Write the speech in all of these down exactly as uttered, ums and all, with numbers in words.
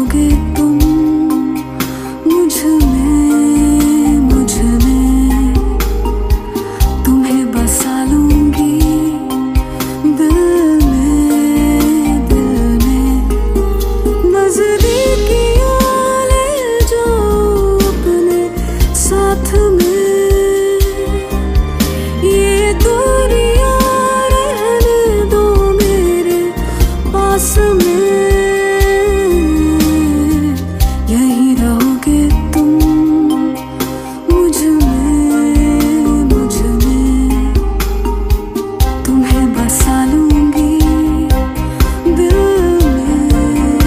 रहोगे तुम मुझ में, मुझ में तुम्हें बसा लूंगी दिल में, दिल में नजदीकियां ले जाओ अपने साथ में, ये दूरियां रहने दो मेरे पास में। यहीं रहोगे तुम मुझ में, मुझ में तुम्हें बसा लूंगी दिल में।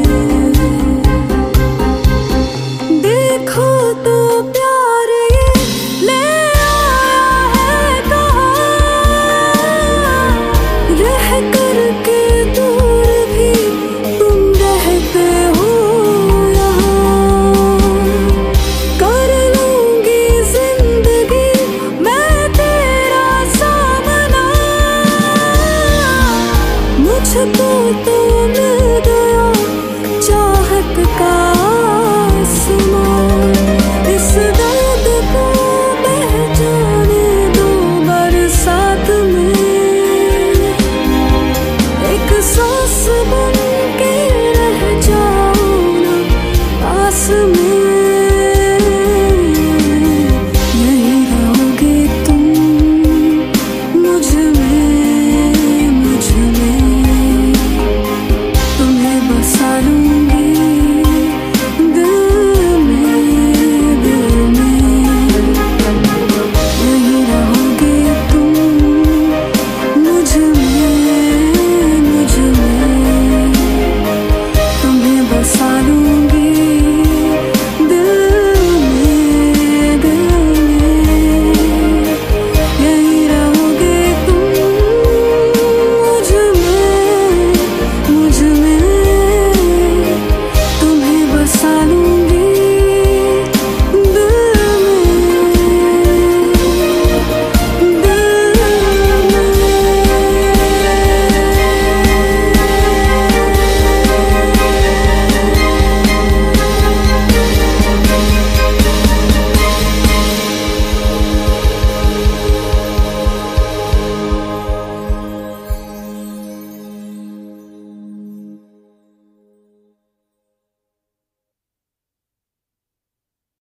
देखो तो प्यार ये ले आया है कहाँ, रह कर के दूर भी तुम रहते हो यहाँ। कर लूंगी जिंदगी मैं तेरा सामना, मुझको तो मिल